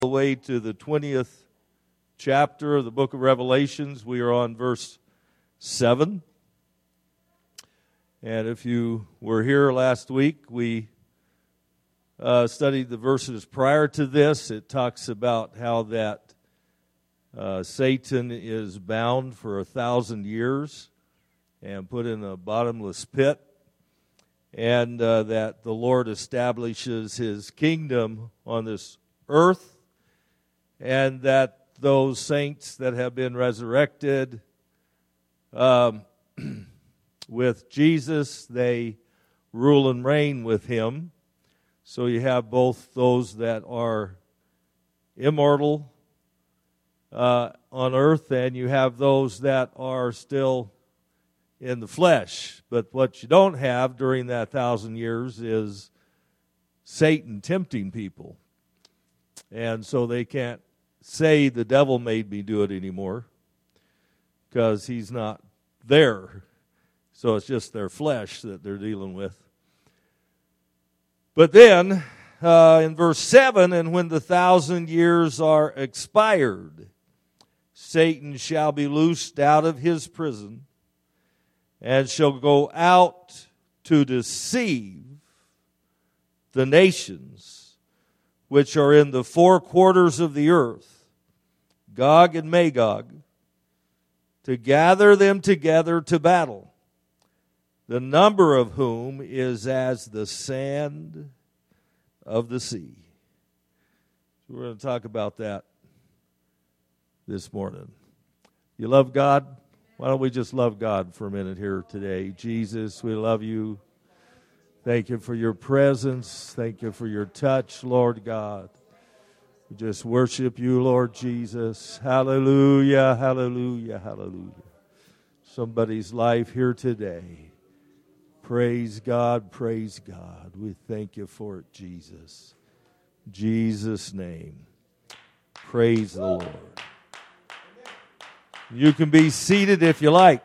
the way to the 20th chapter of the book of Revelations. We are on verse 7. And if you were here last week, we studied the verses prior to this. It talks about how that Satan is bound for 1,000 years and put in a bottomless pit, and that the Lord establishes His kingdom on this earth, and that those saints that have been resurrected with Jesus, they rule and reign with Him. So you have both those that are immortal on earth, and you have those that are still in the flesh. But what you don't have during that 1,000 years is Satan tempting people. And so they can't say the devil made me do it anymore, because he's not there. So it's just their flesh that they're dealing with. But then, in verse 7, and when the 1,000 years are expired, Satan shall be loosed out of his prison, and shall go out to deceive the nations which are in the four quarters of the earth, Gog and Magog, to gather them together to battle, the number of whom is as the sand of the sea. So we're going to talk about that this morning. You love God? Why don't we just love God for a minute here today? Jesus, we love you. Thank you for your presence. Thank you for your touch, Lord God. We just worship you, Lord Jesus. Hallelujah, hallelujah, hallelujah. Somebody's life here today. Praise God, praise God. We thank you for it, Jesus. In Jesus' name. Praise the Lord. You can be seated if you like.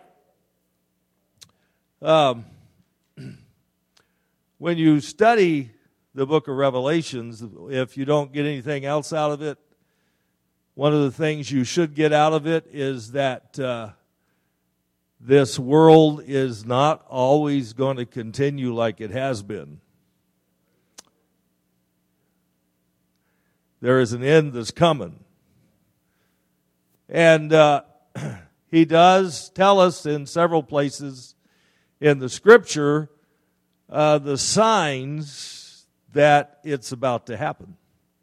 When you study the book of Revelations, if you don't get anything else out of it, one of the things you should get out of it is that this world is not always going to continue like it has been. There is an end that's coming. And he does tell us in several places in the Scripture the signs that it's about to happen.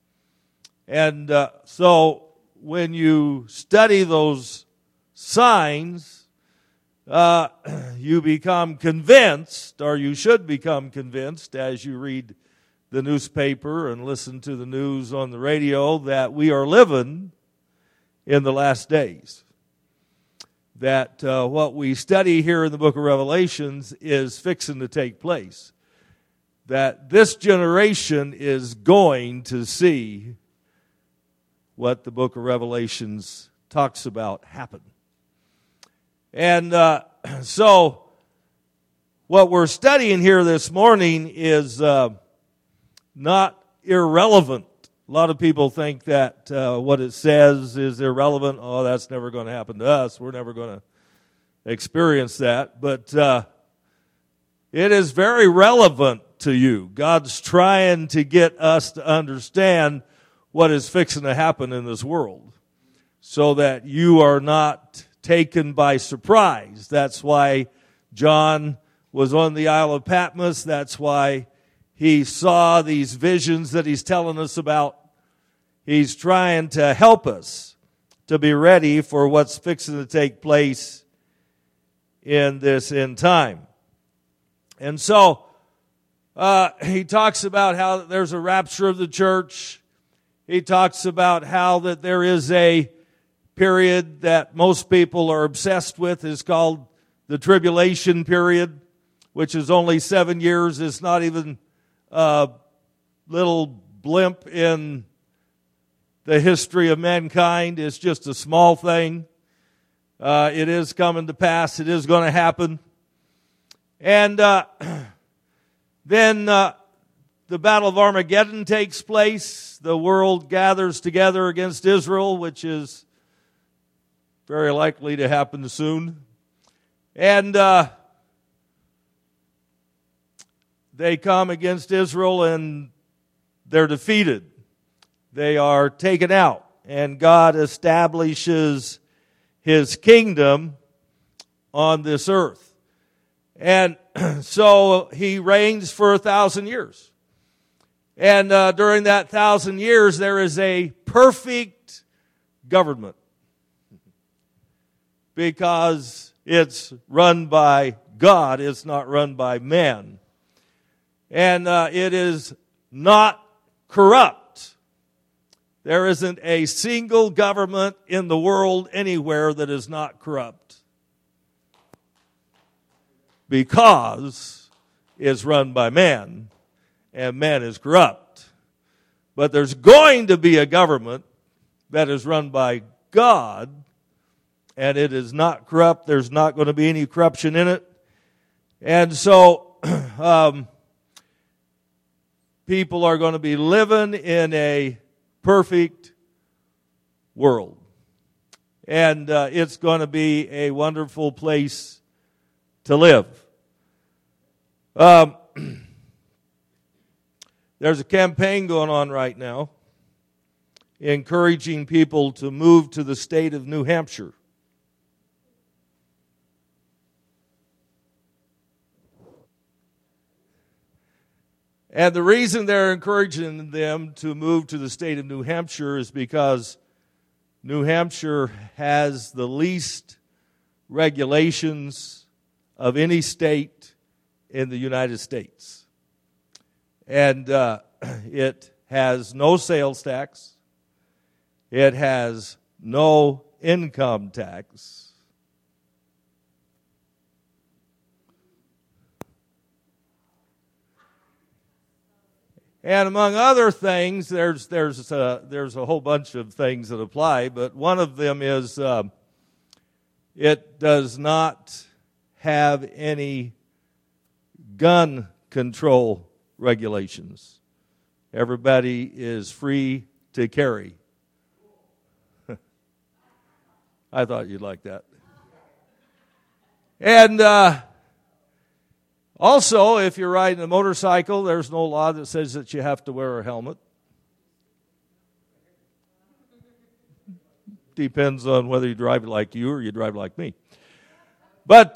And so when you study those signs, you become convinced, or you should become convinced as you read the newspaper and listen to the news on the radio, that we are living in the last days. That what we study here in the book of Revelations is fixing to take place. That this generation is going to see what the book of Revelations talks about happen. And so what we're studying here this morning is not irrelevant. A lot of people think that what it says is irrelevant. Oh, that's never going to happen to us. We're never going to experience that. But it is very relevant to you. God's trying to get us to understand what is fixing to happen in this world, so that you are not taken by surprise. That's why John was on the Isle of Patmos. That's why he saw these visions that he's telling us about. He's trying to help us to be ready for what's fixing to take place in this end time. And so he talks about how there's a rapture of the church. He talks about how that there is a period that most people are obsessed with, is called the tribulation period, which is only 7 years. It's not even a little blimp in the history of mankind. It's just a small thing. It is coming to pass. It is going to happen. And then the the Battle of Armageddon takes place. The world gathers together against Israel, which is very likely to happen soon. And they come against Israel and they're defeated. They are taken out. And God establishes His kingdom on this earth. And so He reigns for 1,000 years. And during that 1,000 years, there is a perfect government. Because it's run by God, it's not run by man. And it is not corrupt. There isn't a single government in the world anywhere that is not corrupt. Because it's run by man, and man is corrupt. But there's going to be a government that is run by God, and it is not corrupt. There's not going to be any corruption in it. And so people are going to be living in a perfect world. And it's going to be a wonderful place to live. There's a campaign going on right now encouraging people to move to the state of New Hampshire. And the reason they're encouraging them to move to the state of New Hampshire is because New Hampshire has the least regulations of any state in the United States. And it has no sales tax. It has no income tax. And among other things, there's a whole bunch of things that apply, but one of them is it does not have any gun control regulations. Everybody is free to carry. I thought you'd like that. And also, if you're riding a motorcycle, there's no law that says that you have to wear a helmet. Depends on whether you drive like you or you drive like me. But,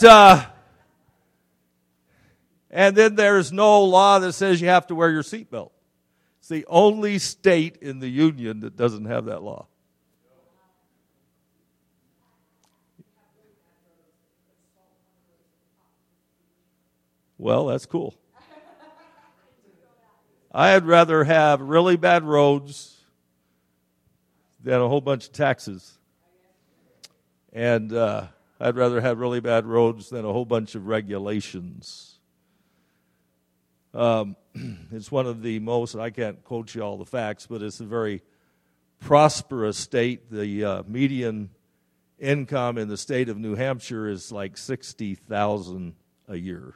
and then there's no law that says you have to wear your seatbelt. It's the only state in the union that doesn't have that law. Well, that's cool. I'd rather have really bad roads than a whole bunch of taxes. And I'd rather have really bad roads than a whole bunch of regulations. It's one of the most, I can't quote you all the facts, but it's a very prosperous state. The median income in the state of New Hampshire is like $60,000 a year.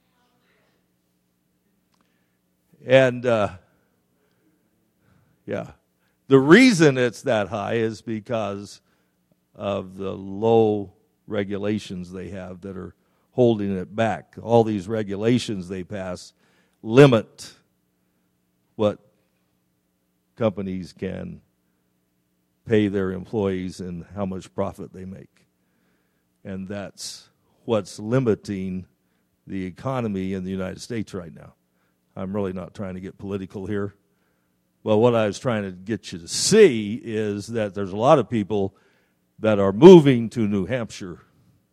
And, yeah, the reason it's that high is because of the low regulations they have that are holding it back. All these regulations they pass limit what companies can pay their employees and how much profit they make. And that's what's limiting the economy in the United States right now. I'm really not trying to get political here. Well, what I was trying to get you to see is that there's a lot of people that are moving to New Hampshire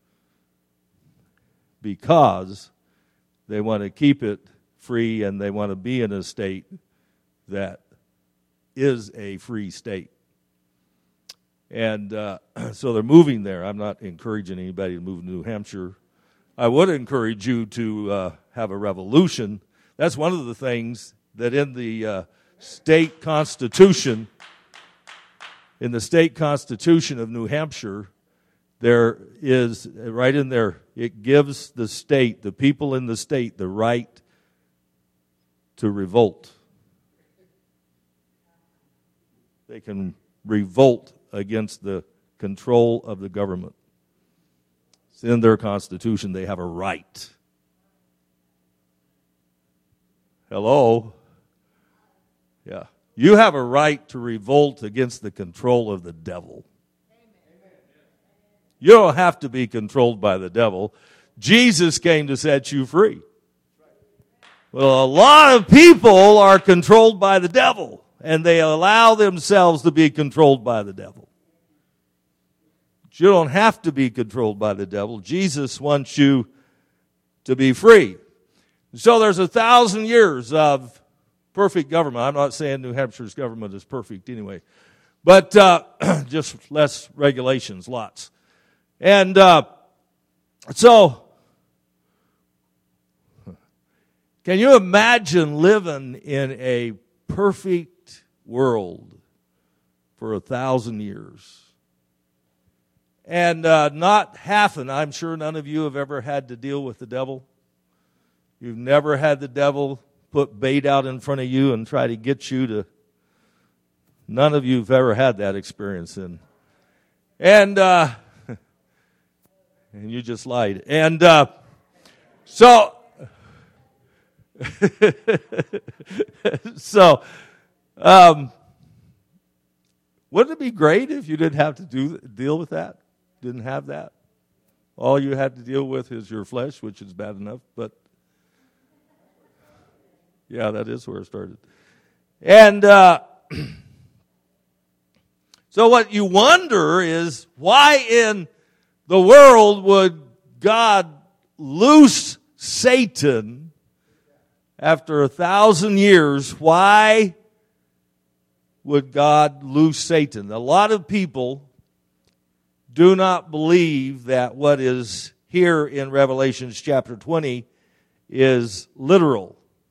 because they want to keep it free and they want to be in a state that is a free state. And so they're moving there. I'm not encouraging anybody to move to New Hampshire. I would encourage you to have a revolution. That's one of the things that in the state constitution, of New Hampshire, there is, right in there, it gives the state, the people in the state, the right to revolt. They can revolt against the control of the government. It's in their Constitution. They have a right. Hello? Yeah. You have a right to revolt against the control of the devil. You don't have to be controlled by the devil. Jesus came to set you free. Well, a lot of people are controlled by the devil, and they allow themselves to be controlled by the devil. But you don't have to be controlled by the devil. Jesus wants you to be free. So there's 1,000 years of perfect government. I'm not saying New Hampshire's government is perfect anyway, but just less regulations, lots. And so, can you imagine living in a perfect world for 1,000 years? And not half, and I'm sure none of you have ever had to deal with the devil. You've never had the devil put bait out in front of you and try to get you to. None of you have ever had that experience. And you just lied. And so wouldn't it be great if you didn't have to deal with that? Didn't have that? All you had to deal with is your flesh, which is bad enough, but yeah, that is where it started. And so what you wonder is, why in the world would God loose Satan after 1,000 years? Why would God loose Satan? A lot of people do not believe that what is here in Revelation chapter 20 is literal.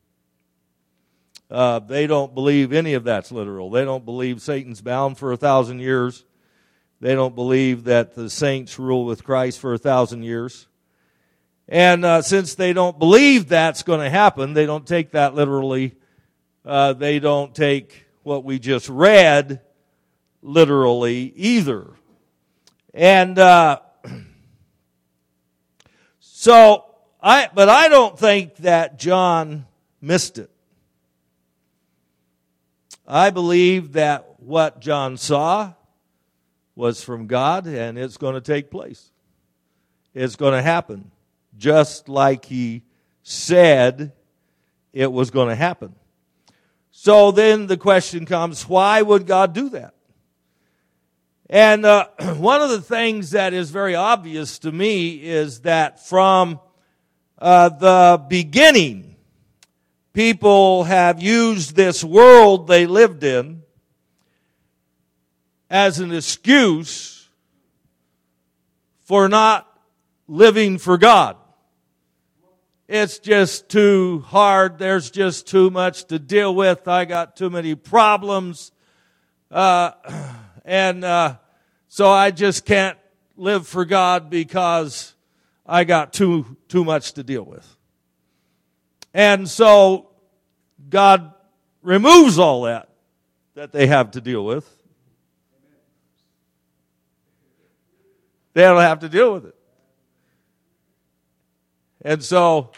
They don't believe any of that's literal. They don't believe Satan's bound for 1,000 years. They don't believe that the saints rule with Christ for 1,000 years. And since they don't believe that's going to happen, they don't take that literally. They don't take what we just read literally either. And but I don't think that John missed it. I believe that what John saw was from God, and it's going to take place. It's going to happen, just like he said it was going to happen. So then the question comes, why would God do that? And one of the things that is very obvious to me is that from the beginning, people have used this world they lived in as an excuse for not living for God. It's just too hard. There's just too much to deal with. I got too many problems. So I just can't live for God because I got too much to deal with. And so God removes all that they have to deal with. They don't have to deal with it. And so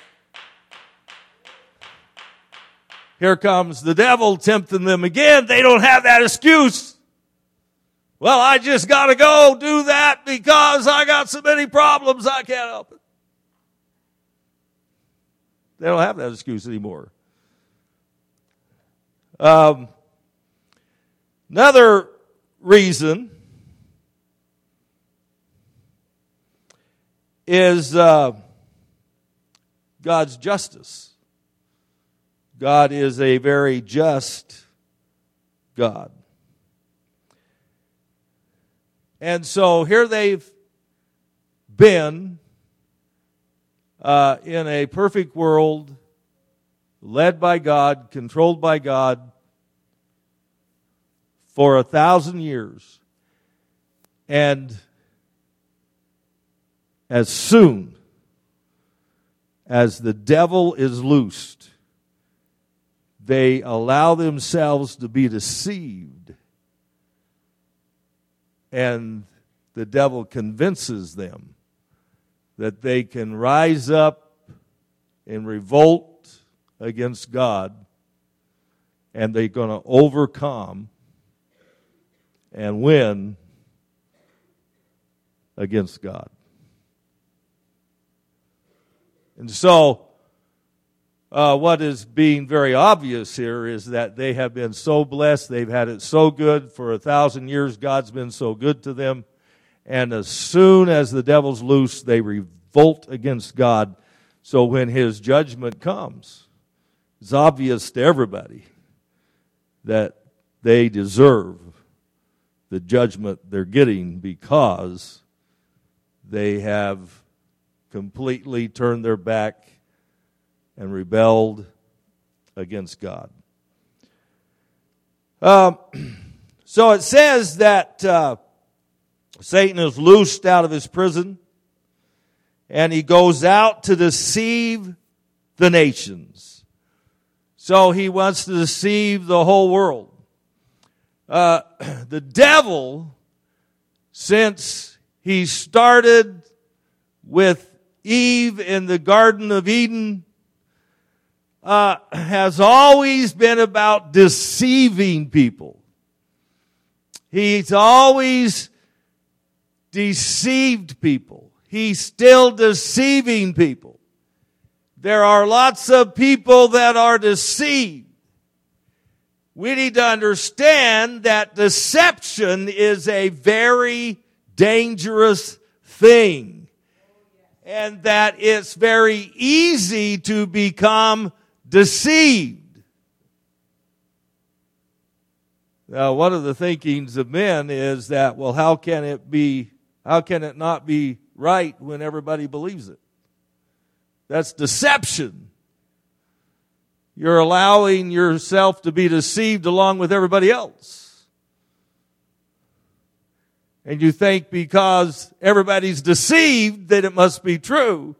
here comes the devil tempting them again. They don't have that excuse. Well, I just got to go do that because I got so many problems I can't help it. They don't have that excuse anymore. Another reason is God's justice. God is a very just God. And so here they've been in a perfect world, led by God, controlled by God, for 1,000 years. And as soon as the devil is loosed, they allow themselves to be deceived and the devil convinces them that they can rise up and revolt against God, and they're going to overcome and win against God. And so, what is being very obvious here is that they have been so blessed, they've had it so good for 1,000 years, God's been so good to them, and as soon as the devil's loose, they revolt against God. So when his judgment comes, it's obvious to everybody that they deserve the judgment they're getting because they have completely turned their back and rebelled against God. So it says that Satan is loosed out of his prison, and he goes out to deceive the nations. So he wants to deceive the whole world. The devil, since he started with Eve in the Garden of Eden, has always been about deceiving people. He's always deceived people. He's still deceiving people. There are lots of people that are deceived. We need to understand that deception is a very dangerous thing, and that it's very easy to become deceived. Now, one of the thinkings of men is that, well, how can it not be right when everybody believes it? That's deception. You're allowing yourself to be deceived along with everybody else. And you think because everybody's deceived that it must be true,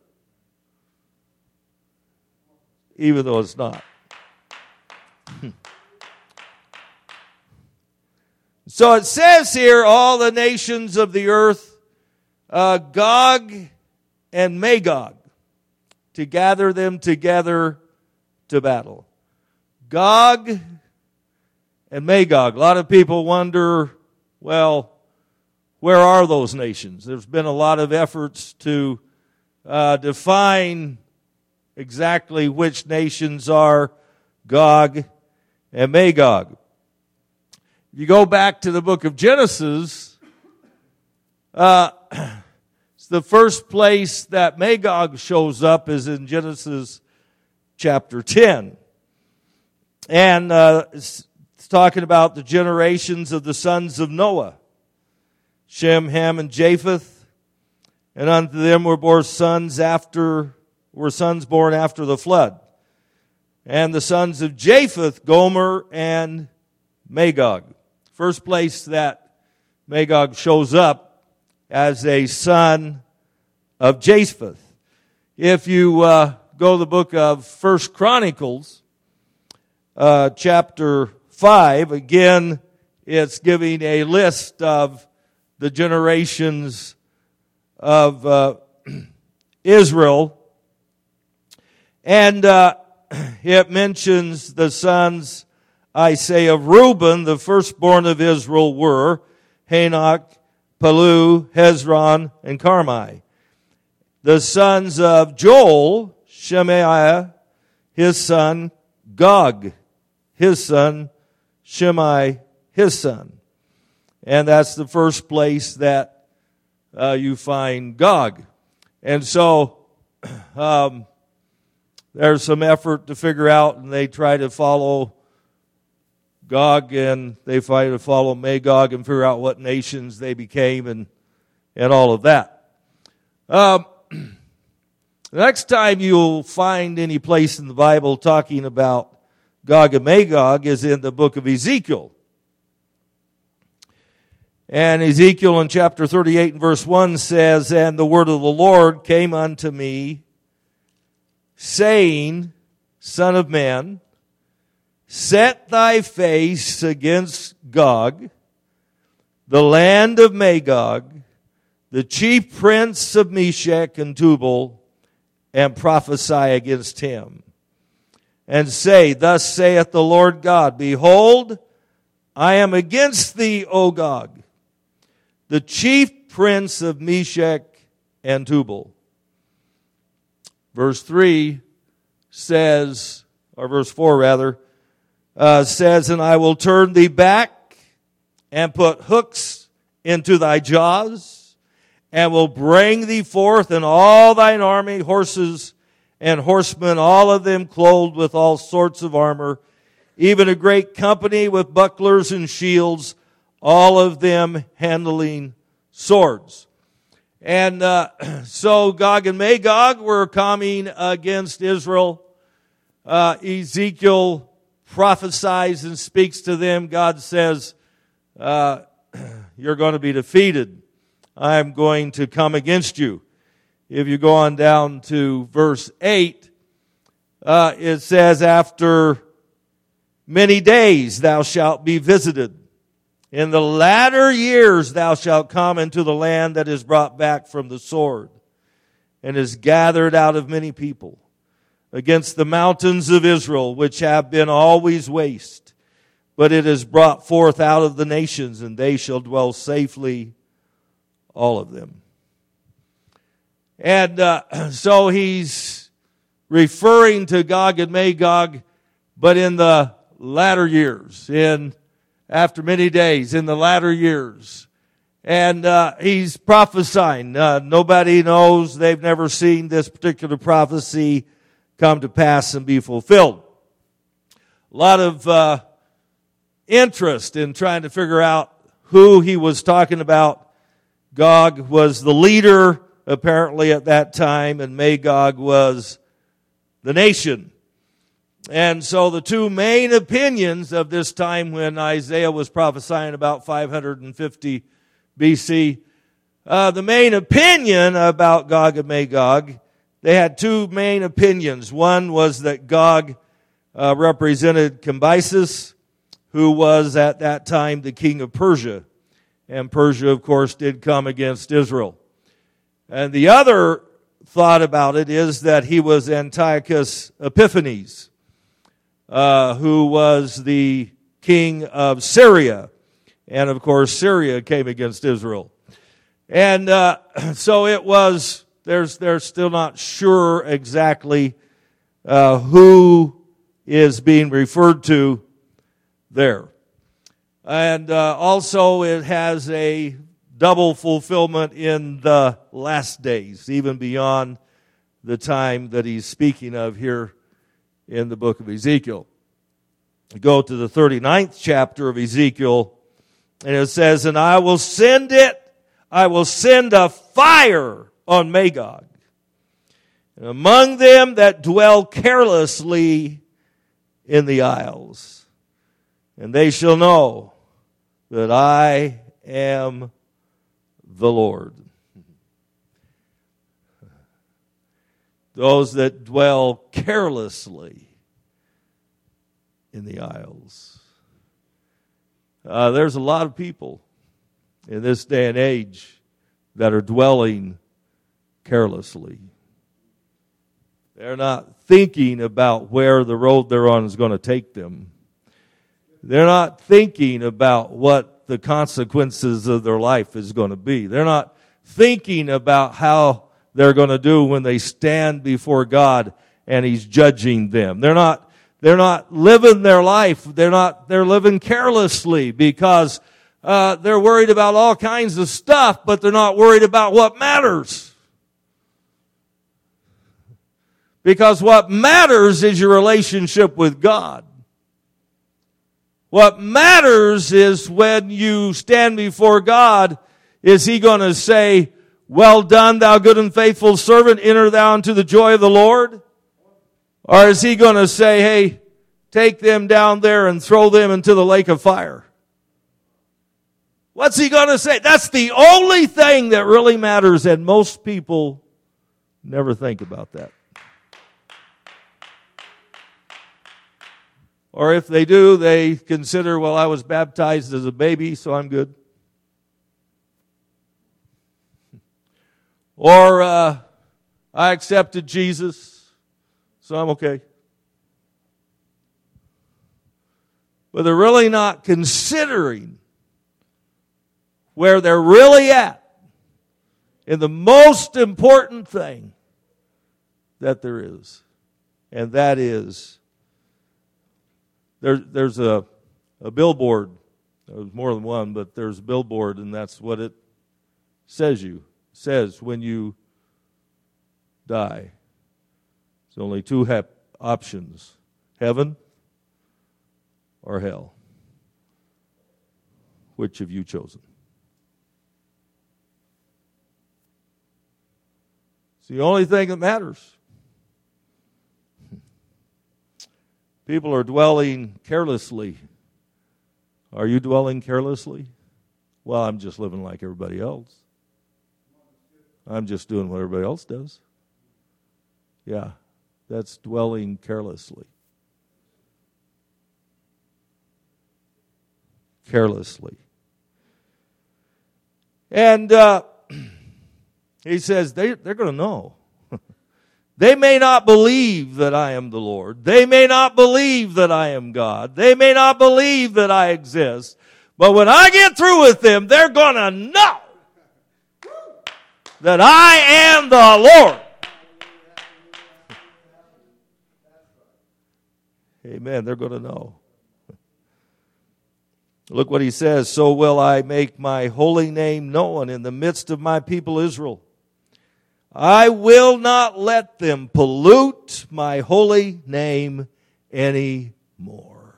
even though it's not. So it says here, all the nations of the earth, Gog and Magog, to gather them together to battle. Gog and Magog. A lot of people wonder, well, where are those nations? There's been a lot of efforts to define exactly which nations are Gog and Magog. If you go back to the book of Genesis, it's the first place that Magog shows up is in Genesis chapter 10. And it's talking about the generations of the sons of Noah, Shem, Ham, and Japheth. And unto them were sons born after the flood. And the sons of Japheth, Gomer and Magog. First place that Magog shows up as a son of Japheth. If you go to the book of 1 Chronicles, chapter 5, again, it's giving a list of the generations of Israel. And it mentions the sons, I say, of Reuben, the firstborn of Israel, were Hanok, Palu, Hezron, and Carmi. The sons of Joel, Shemaiah, his son, Gog, his son, Shimei, his son. And that's the first place that you find Gog. And so there's some effort to figure out, and they try to follow Gog, and they try to follow Magog and figure out what nations they became and all of that. Next time you'll find any place in the Bible talking about Gog and Magog is in the book of Ezekiel. And Ezekiel in chapter 38 and verse 1 says, And the word of the Lord came unto me, saying, Son of man, set thy face against Gog, the land of Magog, the chief prince of Meshech and Tubal, and prophesy against him. And say, Thus saith the Lord God, Behold, I am against thee, O Gog, the chief prince of Meshech and Tubal. Verse 3 says, or verse 4 rather, says, And I will turn thee back and put hooks into thy jaws, and will bring thee forth in all thine army, horses and horsemen, all of them clothed with all sorts of armor, even a great company with bucklers and shields, all of them handling swords. And so Gog and Magog were coming against Israel. Ezekiel prophesies and speaks to them. God says, you're going to be defeated. I'm going to come against you. If you go on down to verse 8, it says, After many days thou shalt be visited. In the latter years thou shalt come into the land that is brought back from the sword, and is gathered out of many people, against the mountains of Israel, which have been always waste. But it is brought forth out of the nations, and they shall dwell safely, all of them. And so he's referring to Gog and Magog, but in the latter years, after many days, in the latter years. And he's prophesying. Nobody knows. They've never seen this particular prophecy come to pass and be fulfilled. A lot of interest in trying to figure out who he was talking about. Gog was the leader, apparently, at that time, and Magog was the nation. And so the two main opinions of this time when Isaiah was prophesying about 550 BC, the main opinion about Gog and Magog, they had two main opinions. One was that Gog represented Cambyses, who was at that time the king of Persia. And Persia, of course, did come against Israel. And the other thought about it is that he was Antiochus Epiphanes, who was the king of Syria. And of course, Syria came against Israel. And so it was, they're still not sure exactly who is being referred to there. And also it has a double fulfillment in the last days, even beyond the time that he's speaking of here in the book of Ezekiel. Go to the 39th chapter of Ezekiel, and it says, And I will send a fire on Magog, and among them that dwell carelessly in the isles. And they shall know that I am the Lord. Those that dwell carelessly in the isles. There's a lot of people in this day and age that are dwelling carelessly. They're not thinking about where the road they're on is going to take them. They're not thinking about what the consequences of their life is going to be. They're not thinking about how they're going to do when they stand before God and He's judging them. They're not living their life. They're living carelessly because they're worried about all kinds of stuff, but they're not worried about what matters. Because what matters is your relationship with God. What matters is when you stand before God, is He going to say, Well done, thou good and faithful servant, enter thou into the joy of the Lord? Or is He going to say, hey, take them down there and throw them into the lake of fire? What's He going to say? That's the only thing that really matters, and most people never think about that. Or if they do, they consider, well, I was baptized as a baby, so I'm good. Or I accepted Jesus, so I'm okay. But they're really not considering where they're really at in the most important thing that there is. And that is, there's a billboard. There's more than one, but there's a billboard, and that's what it says when you die. There's only two options, heaven or hell. Which have you chosen? It's the only thing that matters. People are dwelling carelessly. Are you dwelling carelessly? Well, I'm just living like everybody else. I'm just doing what everybody else does. Yeah, that's dwelling carelessly. Carelessly. And he says they're going to know. They may not believe that I am the Lord. They may not believe that I am God. They may not believe that I exist. But when I get through with them, they're going to know that I am the Lord. Amen. They're going to know. Look what he says. So will I make my holy name known in the midst of my people Israel. I will not let them pollute my holy name anymore.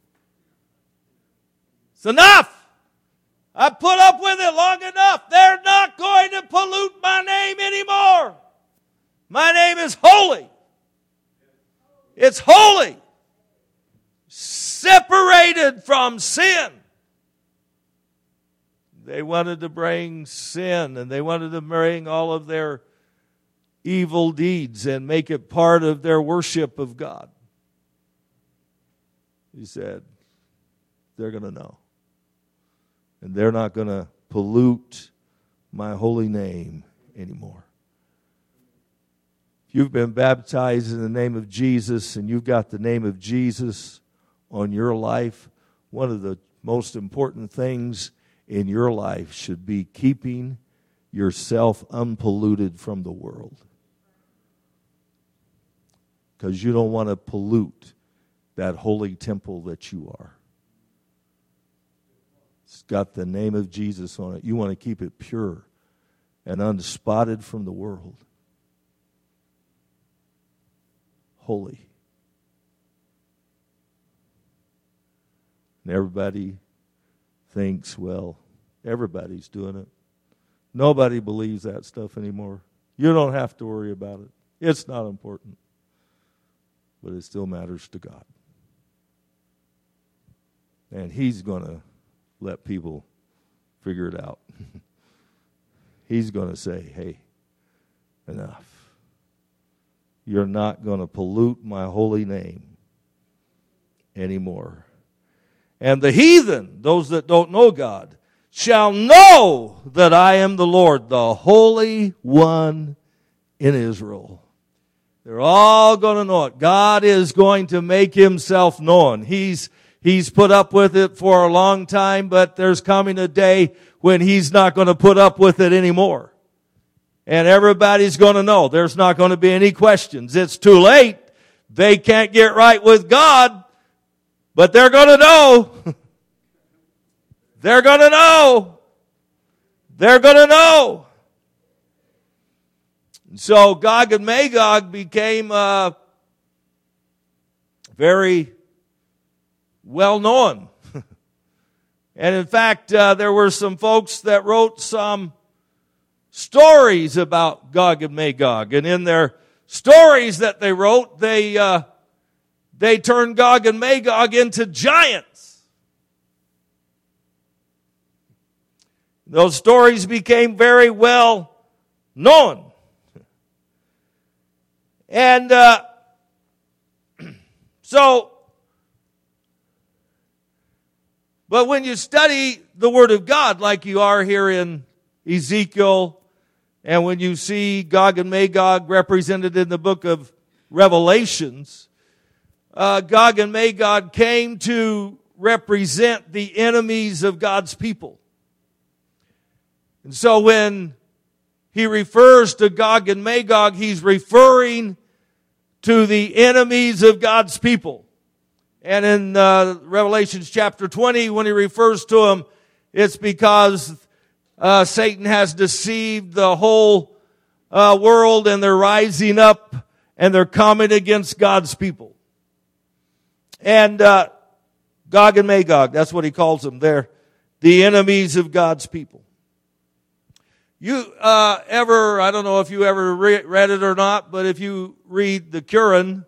It's enough. I put up with it long enough. They're not going to pollute my name anymore. My name is holy. It's holy. Separated from sin. They wanted to bring sin, and they wanted to bring all of their evil deeds and make it part of their worship of God. He said, they're going to know. And they're not going to pollute my holy name anymore. If you've been baptized in the name of Jesus and you've got the name of Jesus on your life, one of the most important things in your life should be keeping yourself unpolluted from the world. Because you don't want to pollute that holy temple that you are. It's got the name of Jesus on it. You want to keep it pure and unspotted from the world. Holy. And everybody thinks, well, everybody's doing it. Nobody believes that stuff anymore. You don't have to worry about it. It's not important. But it still matters to God. And He's going to let people figure it out. He's going to say, hey, enough. You're not going to pollute my holy name anymore. And the heathen, those that don't know God, shall know that I am the Lord, the Holy One in Israel. They're all going to know it. God is going to make Himself known. He's put up with it for a long time, but there's coming a day when He's not going to put up with it anymore. And everybody's going to know. There's not going to be any questions. It's too late. They can't get right with God, but they're going to know. They're going to know. They're going to know. So Gog and Magog became very well known. And in fact, there were some folks that wrote some stories about Gog and Magog. And in their stories that they wrote, they turned Gog and Magog into giants. Those stories became very well known. And but when you study the Word of God like you are here in Ezekiel And when you see Gog and Magog represented in the book of Revelations, Gog and Magog came to represent the enemies of God's people. And so when he refers to Gog and Magog, he's referring to the enemies of God's people. And in Revelation chapter 20, when he refers to them, it's because Satan has deceived the whole world, and they're rising up and they're coming against God's people. And Gog and Magog, that's what he calls them. They're the enemies of God's people. You I don't know if you ever read it or not, but if you read the Quran,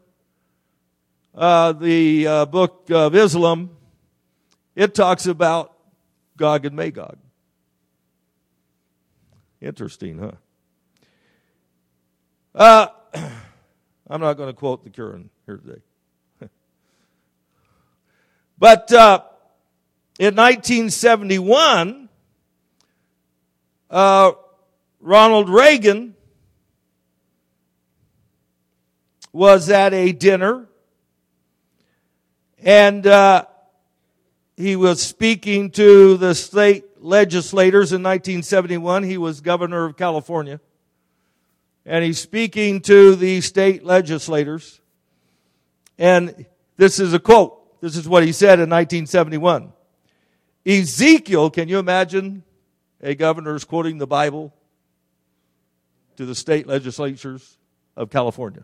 the book of Islam, it talks about Gog and Magog. Interesting, huh? I'm not going to quote the Quran here today. But in 1971, Ronald Reagan was at a dinner, and he was speaking to the state legislators in 1971. He was governor of California. And he's speaking to the state legislators. And this is a quote. This is what he said in 1971. Ezekiel, can you imagine a governor's quoting the Bible to the state legislatures of California?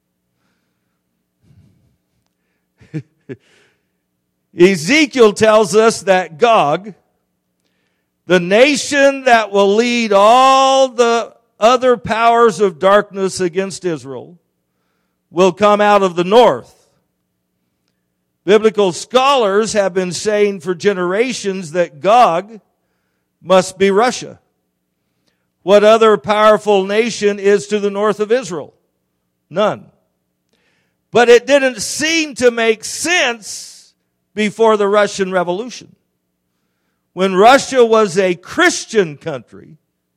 Ezekiel tells us that Gog, the nation that will lead all the other powers of darkness against Israel, will come out of the north. Biblical scholars have been saying for generations that Gog must be Russia. What other powerful nation is to the north of Israel? None. But it didn't seem to make sense before the Russian Revolution. When Russia was a Christian country,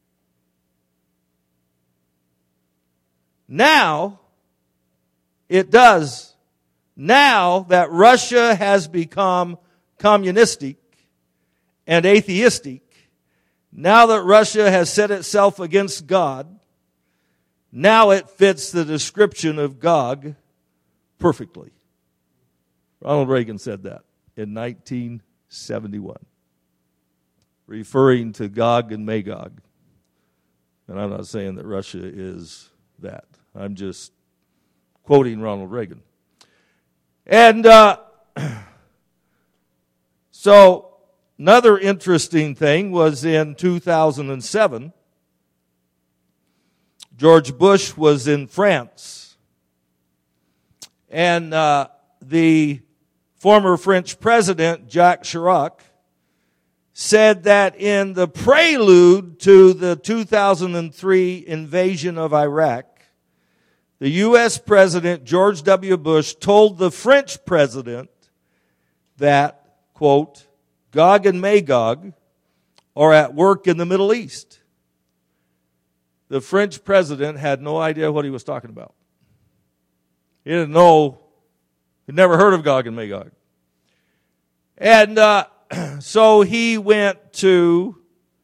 now it does. Now that Russia has become communistic and atheistic, now that Russia has set itself against God, now it fits the description of Gog perfectly. Ronald Reagan said that in 1971, referring to Gog and Magog. And I'm not saying that Russia is that. I'm just quoting Ronald Reagan. And so another interesting thing was in 2007, George Bush was in France. And the former French president, Jacques Chirac, said that in the prelude to the 2003 invasion of Iraq, the U.S. President George W. Bush told the French president that, quote, Gog and Magog are at work in the Middle East. The French president had no idea what he was talking about. He didn't know, he'd never heard of Gog and Magog. And so he went to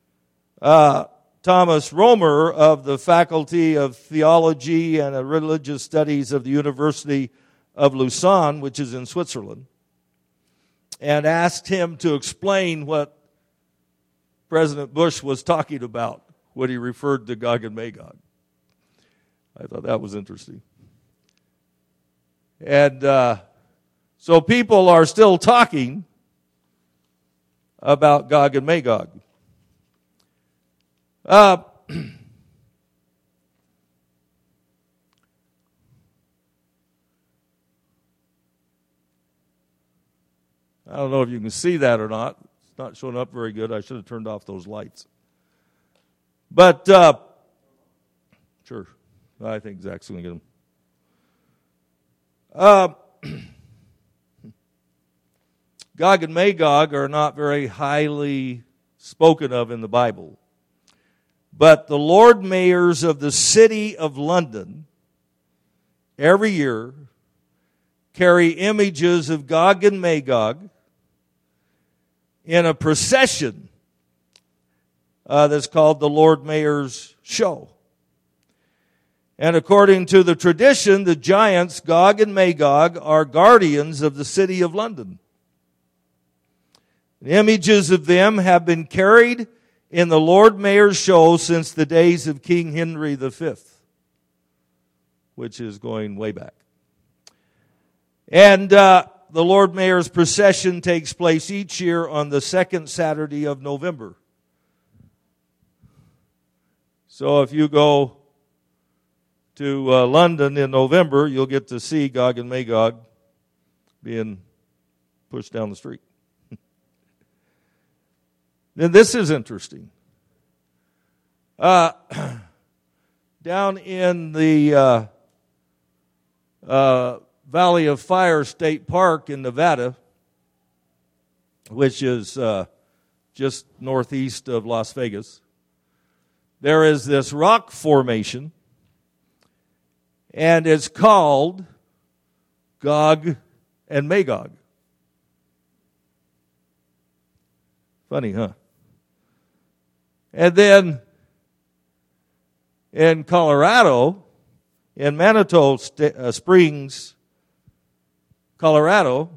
Thomas Romer of the Faculty of Theology and Religious Studies of the University of Lausanne, which is in Switzerland, and asked him to explain what President Bush was talking about when he referred to Gog and Magog. I thought that was interesting. And so people are still talking about Gog and Magog. I don't know if you can see that or not. It's not showing up very good. I should have turned off those lights. But, sure, I think Zach's going to get them. Gog and Magog are not very highly spoken of in the Bible. But the Lord Mayors of the City of London every year carry images of Gog and Magog in a procession that's called the Lord Mayor's Show. And according to the tradition, the giants Gog and Magog are guardians of the City of London. The images of them have been carried in the Lord Mayor's Show since the days of King Henry V, which is going way back. And the Lord Mayor's procession takes place each year on the second Saturday of November. So if you go to London in November, you'll get to see Gog and Magog being pushed down the street. Then this is interesting. Down in the Valley of Fire State Park in Nevada, which is just northeast of Las Vegas, there is this rock formation, and it's called Gog and Magog. Funny, huh? And then in Colorado, in Manitou Springs, Colorado,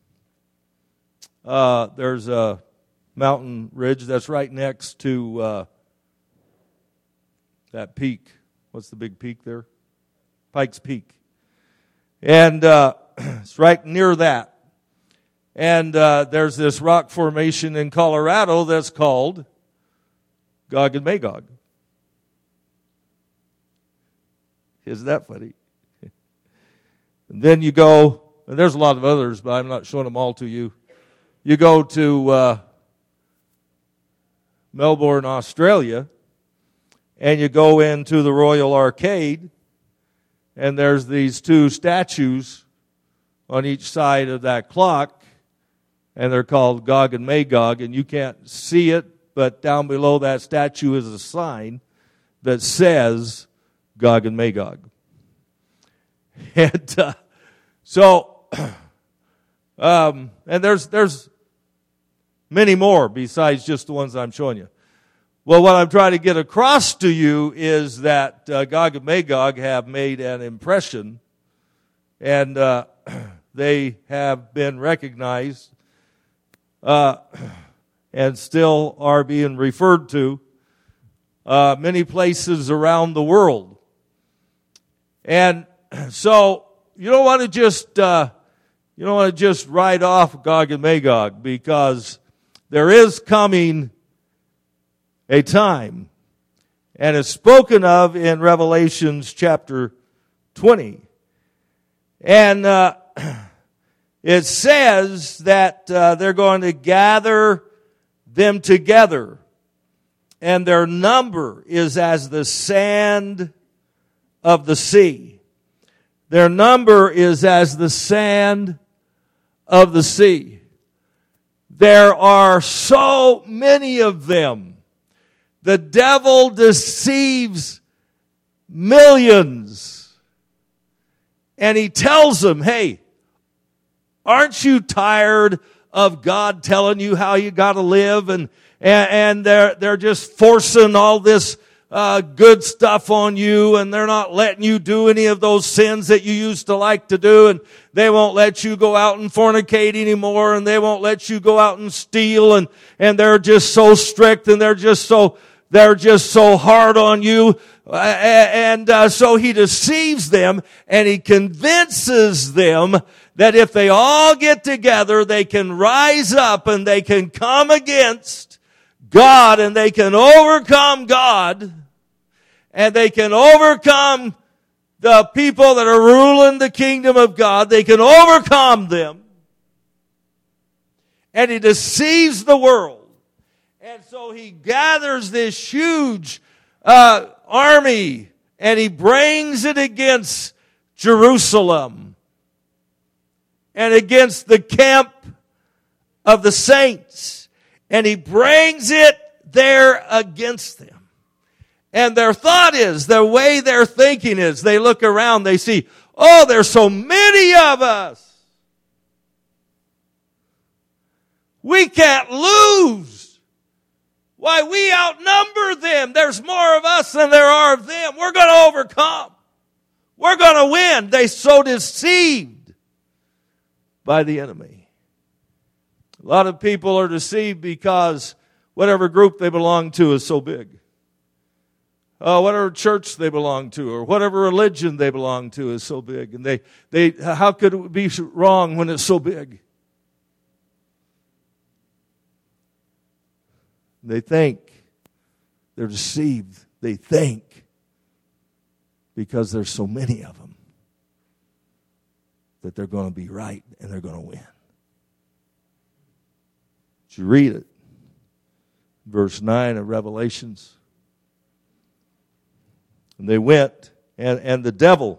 there's a mountain ridge that's right next to that peak. What's the big peak there? Pikes Peak. And it's right near that. And there's this rock formation in Colorado that's called Gog and Magog. Isn't that funny? And then you go, and there's a lot of others, but I'm not showing them all to you. You go to Melbourne, Australia, and you go into the Royal Arcade, and there's these two statues on each side of that clock, and they're called Gog and Magog, and you can't see it, but down below that statue is a sign that says Gog and Magog. And and there's many more besides just the ones I'm showing you. Well, what I'm trying to get across to you is that Gog and Magog have made an impression, and they have been recognized and still are being referred to many places around the world. And so you don't want to just write off Gog and Magog, because there is coming a time, and it's spoken of in Revelations chapter 20. And it says that they're going to gather them together, and their number is as the sand of the sea. Their number is as the sand of the sea. There are so many of them. The devil deceives millions. And he tells them, hey, aren't you tired of God telling you how you got to live? And they're just forcing all this good stuff on you, and they're not letting you do any of those sins that you used to like to do, and they won't let you go out and fornicate anymore, and they won't let you go out and steal, and they're just so strict, and they're just so hard on you. So he deceives them, and he convinces them that if they all get together, they can rise up and they can come against God, and they can overcome God, and they can overcome the people that are ruling the kingdom of God. They can overcome them. And he deceives the world. And so he gathers this huge army, and he brings it against Jerusalem and against the camp of the saints. And he brings it there against them. And their thought is, the way they're thinking is, they look around, they see, oh, there's so many of us. We can't lose. Why, we outnumber them. There's more of us than there are of them. We're going to overcome. We're going to win. They're so deceived by the enemy. A lot of people are deceived because whatever group they belong to is so big. Whatever church they belong to or whatever religion they belong to is so big. And they how could it be wrong when it's so big? They think, they're deceived. They think, because there's so many of them, that they're going to be right and they're going to win. Did you read it? Verse 9 of Revelations. And they went, and the devil,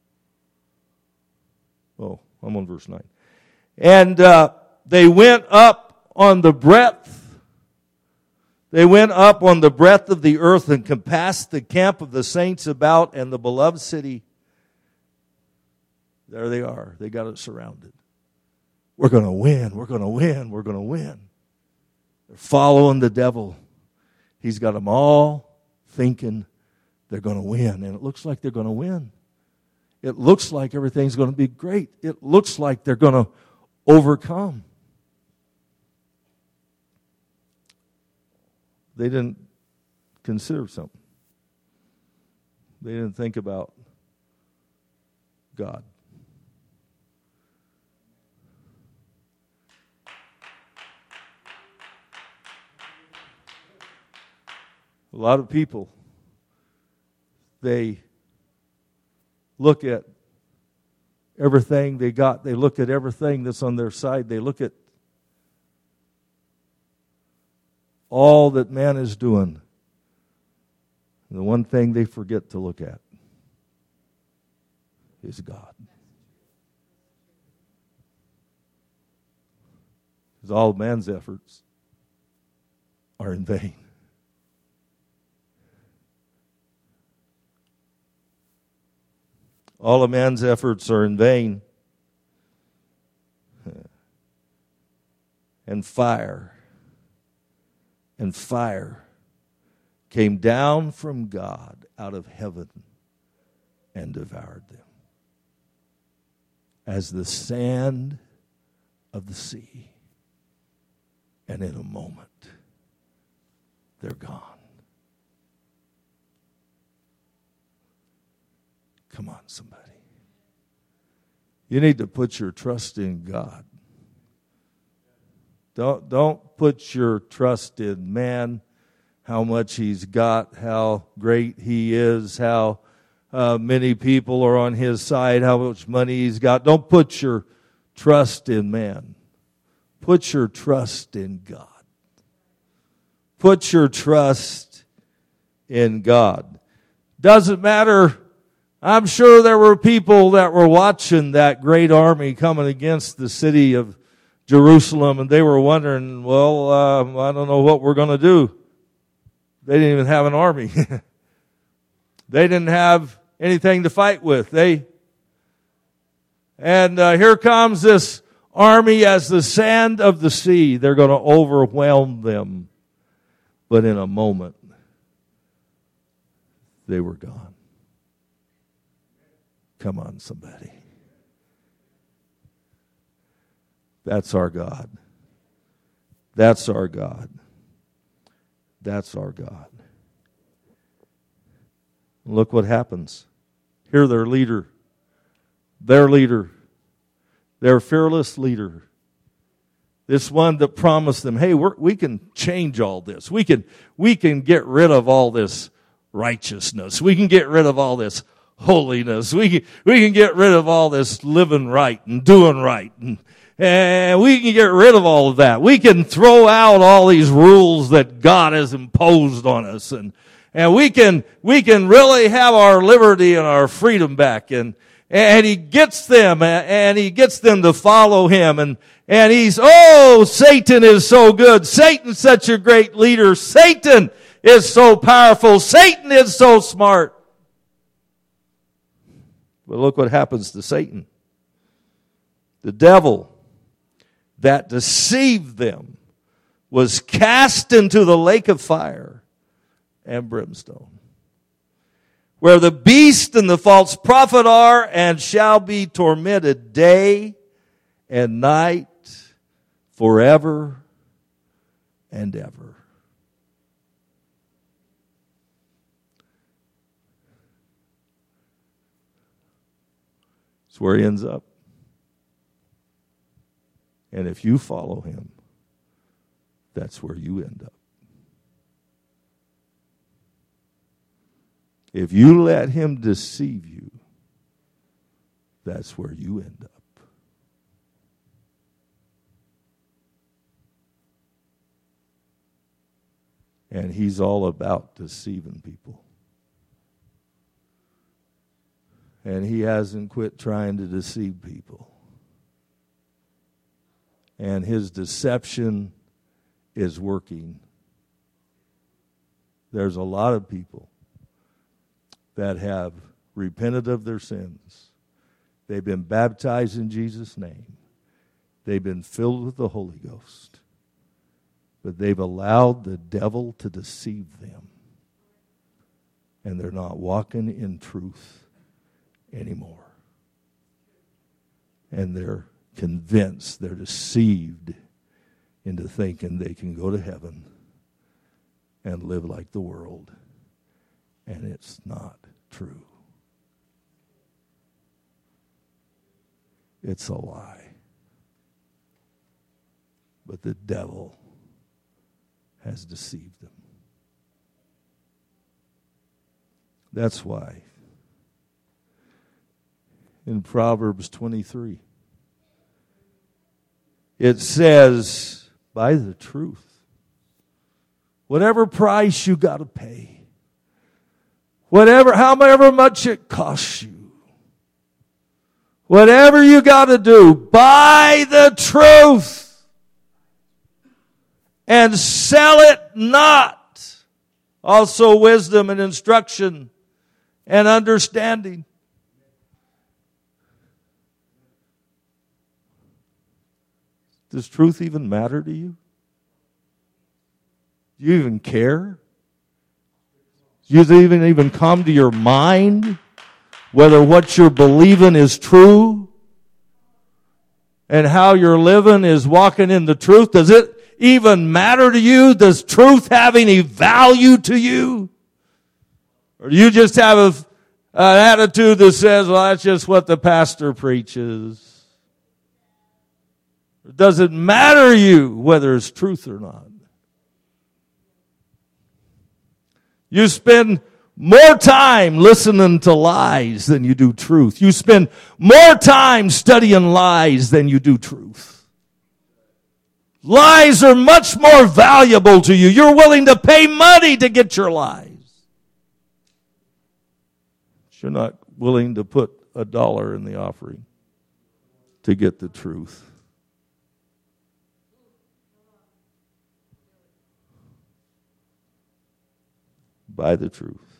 I'm on verse 9. And they went up on the breadth. They went up on the breadth of the earth and compassed the camp of the saints about and the beloved city. There they are. They got it surrounded. We're going to win. We're going to win. We're going to win. They're following the devil. He's got them all thinking they're going to win. And it looks like they're going to win. It looks like everything's going to be great. It looks like they're going to overcome. They didn't consider something. They didn't think about God. A lot of people, they look at everything they got. They look at everything that's on their side. They look at all that man is doing. And the one thing they forget to look at is God. Because all man's efforts are in vain. All of man's efforts are in vain. And fire came down from God out of heaven and devoured them. As the sand of the sea. And in a moment, they're gone. Come on, somebody. You need to put your trust in God. Don't put your trust in man, how much he's got, how great he is, how many people are on his side, how much money he's got. Don't put your trust in man. Put your trust in God. Put your trust in God. Doesn't matter. I'm sure there were people that were watching that great army coming against the city of Jerusalem, and they were wondering, well, I don't know what we're going to do. They didn't even have an army. They didn't have anything to fight with. And here comes this army as the sand of the sea. They're going to overwhelm them. But in a moment, they were gone. Come on, somebody. That's our God. That's our God. That's our God. Look what happens. Here their leader, their fearless leader, this one that promised them, hey, we can change all this. We can get rid of all this righteousness. We can get rid of all this holiness. We can get rid of all this living right and doing right. And we can get rid of all of that. We can throw out all these rules that God has imposed on us. And we can really have our liberty and our freedom back. And he gets them to follow him. And Satan is so good. Satan's such a great leader. Satan is so powerful. Satan is so smart. But look what happens to Satan. The devil that deceived them was cast into the lake of fire and brimstone, where the beast and the false prophet are, and shall be tormented day and night forever and ever. That's where he ends up. And if you follow him, that's where you end up. If you let him deceive you, that's where you end up. And he's all about deceiving people. And he hasn't quit trying to deceive people. And his deception is working. There's a lot of people that have repented of their sins. They've been baptized in Jesus' name. They've been filled with the Holy Ghost. But they've allowed the devil to deceive them. And they're not walking in truth anymore. And they're convinced, they're deceived into thinking they can go to heaven and live like the world. And it's not true. It's a lie. But the devil has deceived them. That's why in Proverbs 23, it says, buy the truth. Whatever price you got to pay. However much it costs you. Whatever you got to do, buy the truth. And sell it not. Also wisdom and instruction and understanding. Does truth even matter to you? Do you even care? Does it even come to your mind whether what you're believing is true and how you're living is walking in the truth? Does it even matter to you? Does truth have any value to you? Or do you just have an attitude that says, well, that's just what the pastor preaches? Or does it matter to you whether it's truth or not? You spend more time listening to lies than you do truth. You spend more time studying lies than you do truth. Lies are much more valuable to you. You're willing to pay money to get your lies. But you're not willing to put $1 in the offering to get the truth. Buy the truth,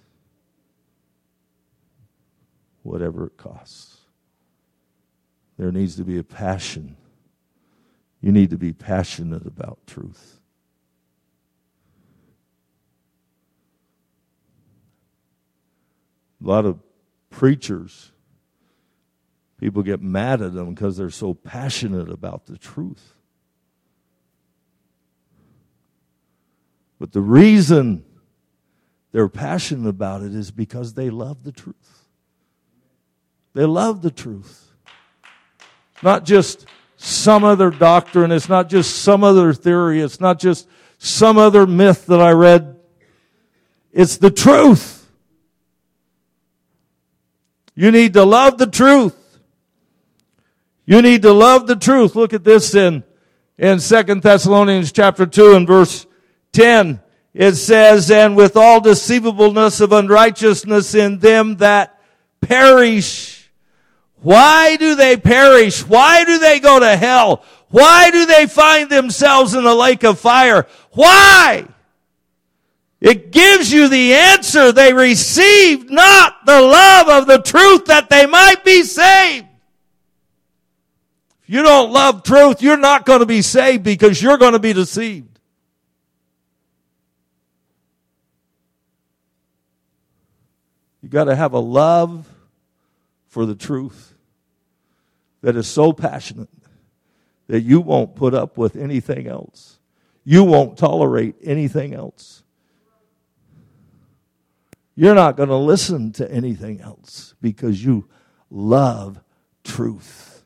whatever it costs. There needs to be a passion. You need to be passionate about truth. A lot of preachers, people get mad at them because they're so passionate about the truth. But the reason they're passionate about it is because they love the truth. They love the truth. Not just some other doctrine. It's not just some other theory. It's not just some other myth that I read. It's the truth. You need to love the truth. You need to love the truth. Look at this in 2 Thessalonians chapter 2 and verse 10. It says, and with all deceivableness of unrighteousness in them that perish. Why do they perish? Why do they go to hell? Why do they find themselves in the lake of fire? Why? It gives you the answer. They received not the love of the truth that they might be saved. If you don't love truth, you're not going to be saved because you're going to be deceived. You got to have a love for the truth that is so passionate that you won't put up with anything else. You won't tolerate anything else. You're not going to listen to anything else because you love truth.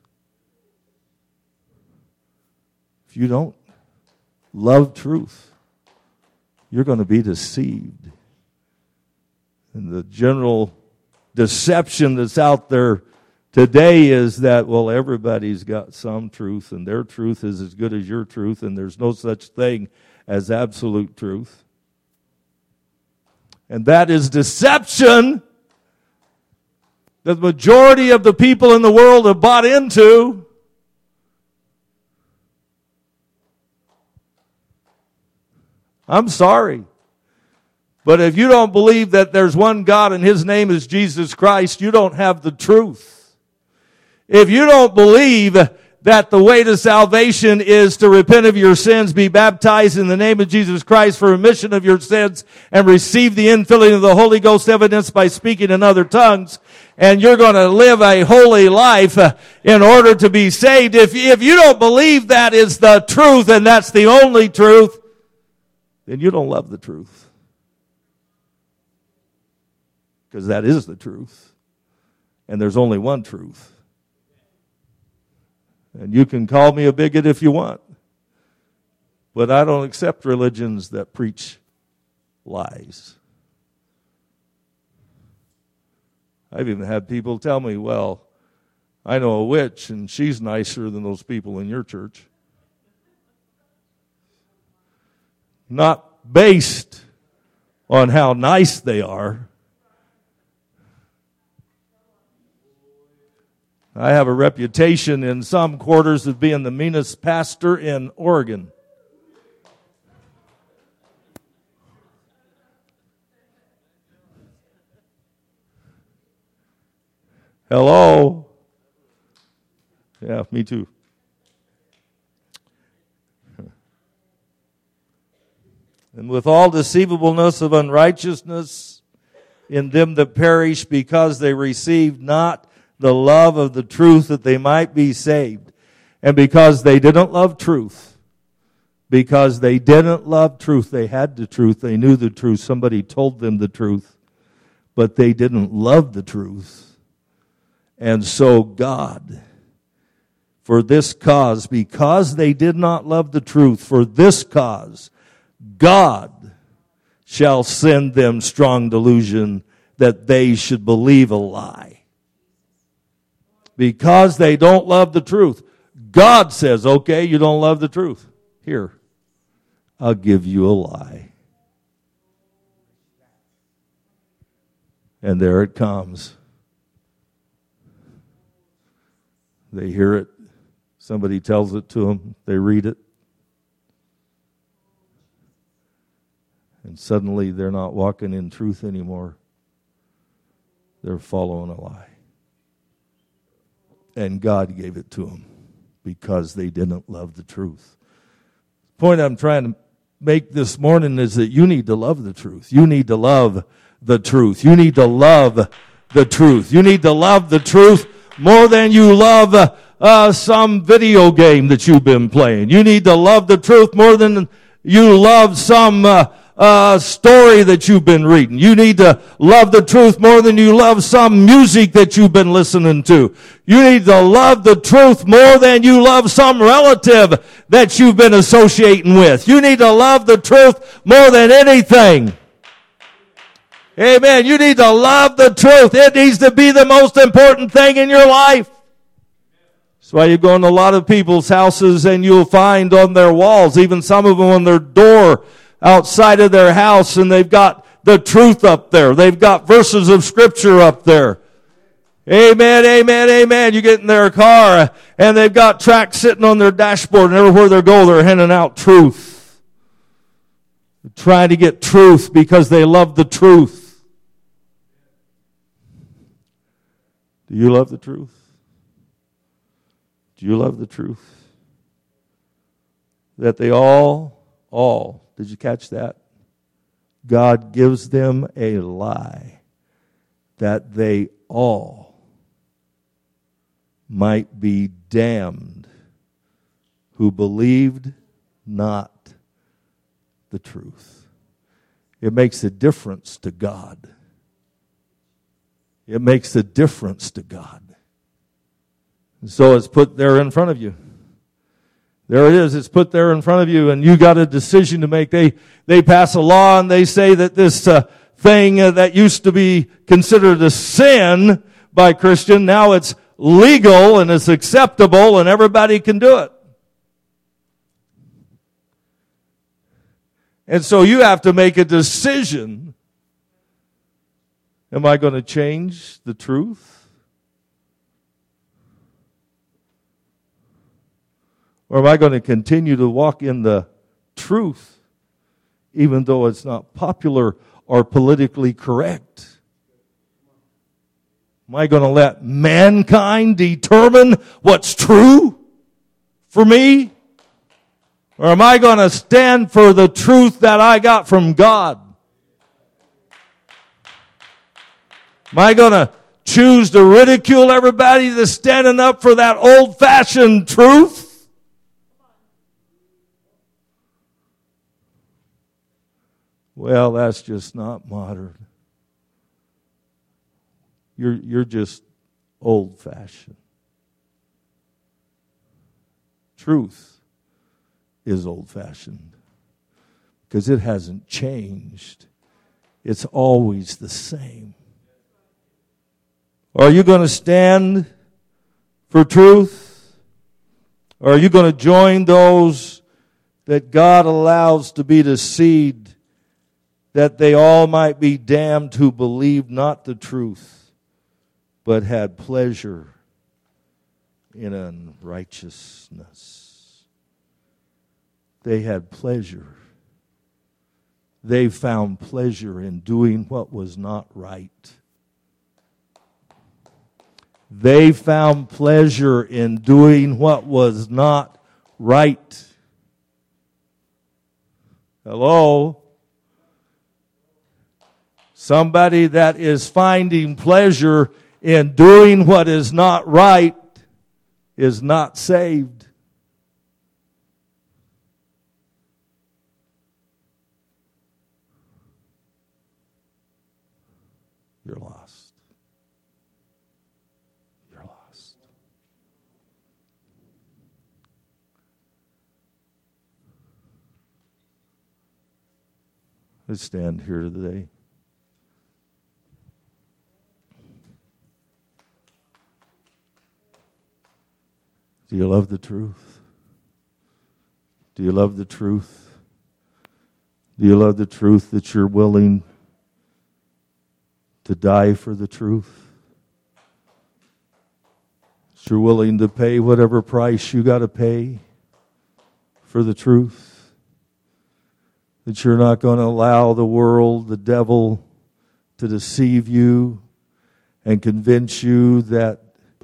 If you don't love truth, you're going to be deceived. And the general deception that's out there today is that, well, everybody's got some truth, and their truth is as good as your truth, and there's no such thing as absolute truth. And that is deception that the majority of the people in the world have bought into. I'm sorry. But if you don't believe that there's one God and His name is Jesus Christ, you don't have the truth. If you don't believe that the way to salvation is to repent of your sins, be baptized in the name of Jesus Christ for remission of your sins, and receive the infilling of the Holy Ghost evidenced by speaking in other tongues, and you're going to live a holy life in order to be saved. If you don't believe that is the truth and that's the only truth, then you don't love the truth. Because that is the truth. And there's only one truth. And you can call me a bigot if you want. But I don't accept religions that preach lies. I've even had people tell me, well, I know a witch and she's nicer than those people in your church. Not based on how nice they are. I have a reputation in some quarters of being the meanest pastor in Oregon. Hello? Yeah, me too. And with all deceivableness of unrighteousness in them that perish, because they received not the love of the truth that they might be saved. And because they didn't love truth, they had the truth, they knew the truth, somebody told them the truth, but they didn't love the truth. And so God, for this cause, because they did not love the truth, for this cause, God shall send them strong delusion that they should believe a lie. Because they don't love the truth. God says, okay, you don't love the truth. Here, I'll give you a lie. And there it comes. They hear it. Somebody tells it to them. They read it. And suddenly they're not walking in truth anymore. They're following a lie. And God gave it to them because they didn't love the truth. The point I'm trying to make this morning is that you need to love the truth. You need to love the truth. You need to love the truth. You need to love the truth more than you love some video game that you've been playing. You need to love the truth more than you love some story that you've been reading. You need to love the truth more than you love some music that you've been listening to. You need to love the truth more than you love some relative that you've been associating with. You need to love the truth more than anything. Amen. You need to love the truth. It needs to be the most important thing in your life. That's why you go into a lot of people's houses and you'll find on their walls, even some of them on their door, outside of their house, and they've got the truth up there. They've got verses of Scripture up there. Amen, amen, amen. You get in their car, and they've got tracts sitting on their dashboard, and everywhere they go, they're handing out truth. trying to get truth because they love the truth. Do you love the truth? Do you love the truth? That they all, did you catch that? God gives them a lie that they all might be damned who believed not the truth. It makes a difference to God. It makes a difference to God. And so it's put there in front of you. There it is. It's put there in front of you, and you got a decision to make. They pass a law, and they say that this thing that used to be considered a sin by Christian, now it's legal and it's acceptable, and everybody can do it. And so you have to make a decision. Am I going to change the truth? Or am I going to continue to walk in the truth, even though it's not popular or politically correct? Am I going to let mankind determine what's true for me? Or am I going to stand for the truth that I got from God? Am I going to choose to ridicule everybody that's standing up for that old-fashioned truth? Well, that's just not modern. You're just old-fashioned. Truth is old-fashioned because it hasn't changed. It's always the same. Are you going to stand for truth? Or are you going to join those that God allows to be deceived, that they all might be damned who believed not the truth, but had pleasure in unrighteousness? They had pleasure. They found pleasure in doing what was not right. They found pleasure in doing what was not right. Hello? Somebody that is finding pleasure in doing what is not right is not saved. You're lost. You're lost. Let's stand here today. Do you love the truth? Do you love the truth? Do you love the truth that you're willing to die for the truth? That you're willing to pay whatever price you got to pay for the truth? That you're not going to allow the world, the devil, to deceive you and convince you that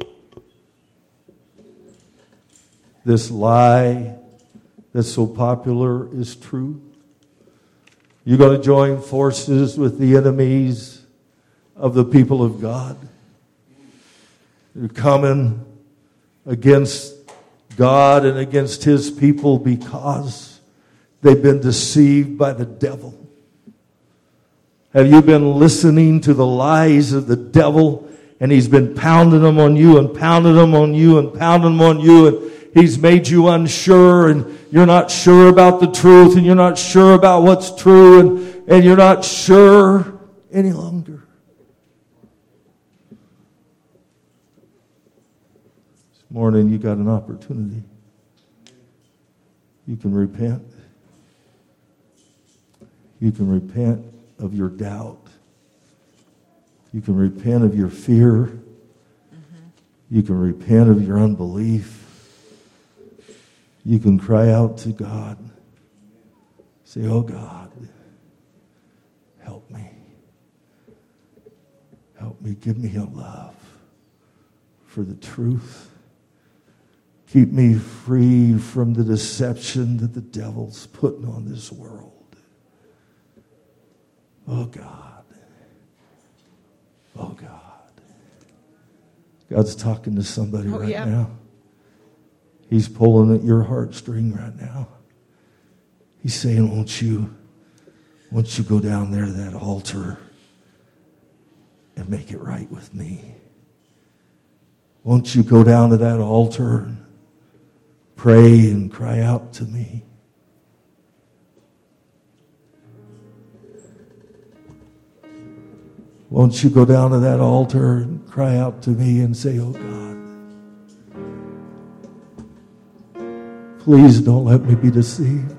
this lie that's so popular is true? You're going to join forces with the enemies of the people of God. You're coming against God and against His people because they've been deceived by the devil. Have you been listening to the lies of the devil? And he's been pounding them on you and pounding them on you and pounding them on you, and he's made you unsure, and you're not sure about the truth, and you're not sure about what's true, and you're not sure any longer. This morning you got an opportunity. You can repent. You can repent of your doubt. You can repent of your fear. You can repent of your unbelief. You can cry out to God. Say, oh God, help me. Help me. Give me a love for the truth. Keep me free from the deception that the devil's putting on this world. Oh God. Oh God. God's talking to somebody now. He's pulling at your heartstring right now. He's saying, won't you go down there to that altar and make it right with me? Won't you go down to that altar and pray and cry out to me? Won't you go down to that altar and cry out to me and say, oh God, please don't let me be deceived.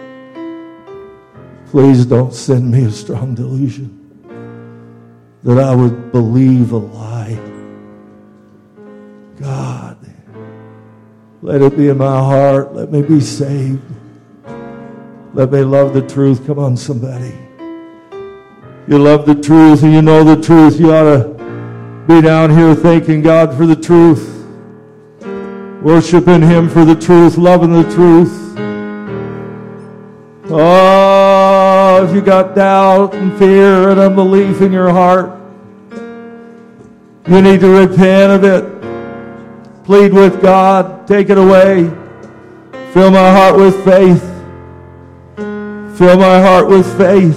Please don't send me a strong delusion that I would believe a lie. God, let it be in my heart. Let me be saved. Let me love the truth. Come on, somebody. You love the truth and you know the truth. You ought to be down here thanking God for the truth. Worshiping Him for the truth. Loving the truth. Oh, if you got doubt and fear and unbelief in your heart, you need to repent of it. Plead with God. Take it away. Fill my heart with faith. Fill my heart with faith.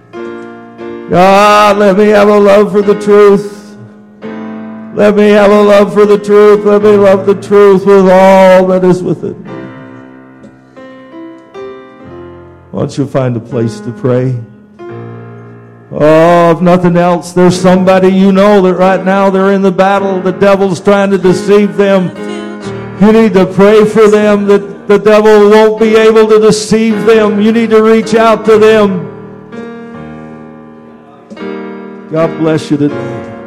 God, let me have a love for the truth. Let me have a love for the truth. Let me love the truth with all that is within me. Why don't you find a place to pray? Oh, if nothing else, there's somebody you know that right now they're in the battle. The devil's trying to deceive them. You need to pray for them that the devil won't be able to deceive them. You need to reach out to them. God bless you today.